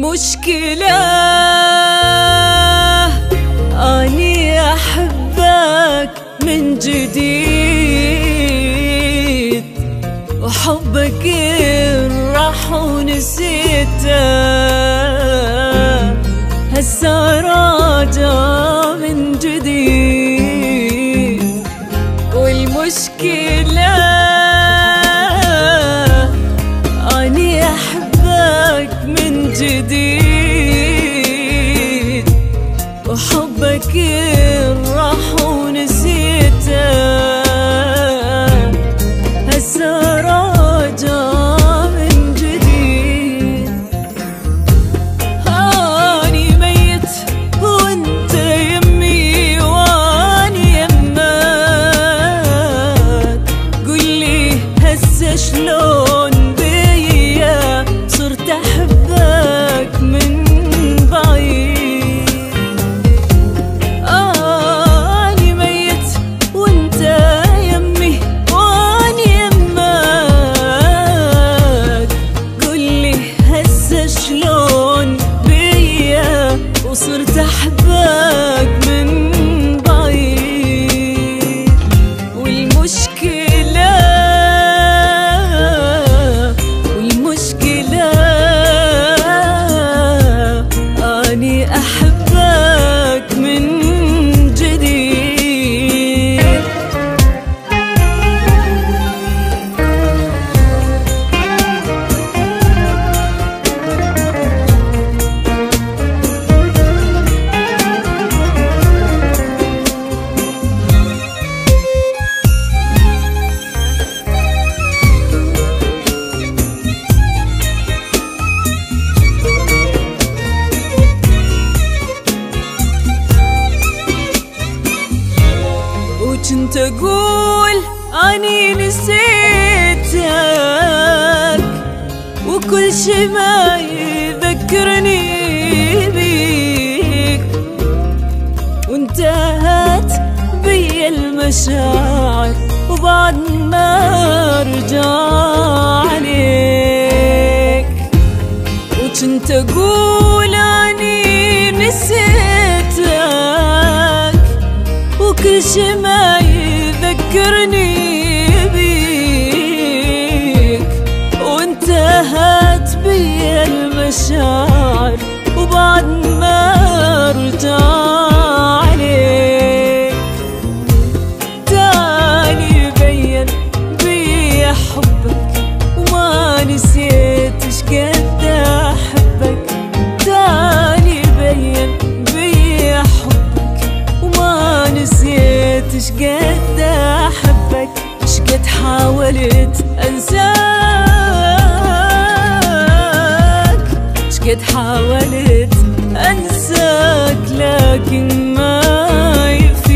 والمشكلة أني أحبك من جديد، وحبك راح ونسيته، هسه راجع من جديد. والمشكلة أني أحبك من جديد، وحبك راح ونسيته، هسه راجع من جديد. أني ميت وانت يمي واني يمك، قولي هسه شلون بيا صرت أحبك من بعيد. أني ميت وانت يمي واني يمك، قولي هسه شلون بيا وصرت أحبك من بعيد. والمشكلة أني أحبك من جديد. وكنت أقول أني نسيتك، وكل شي ما يذكرني بيك، وانتهت بي المشاعر وبعد ما ارجع عليك. وكنت أقول أني نسيتك، وكل شي ما يذكرني بيك، وانتهت بي المشاعر وبعد ما ارجع عليك. تاني بين بي حبك وما نسيت شقد احبك، تاني بين بي حبك وما نسيت شقد احبك، شقد حاولت انساك، شقد حاولت انساك لكن ما ينفع.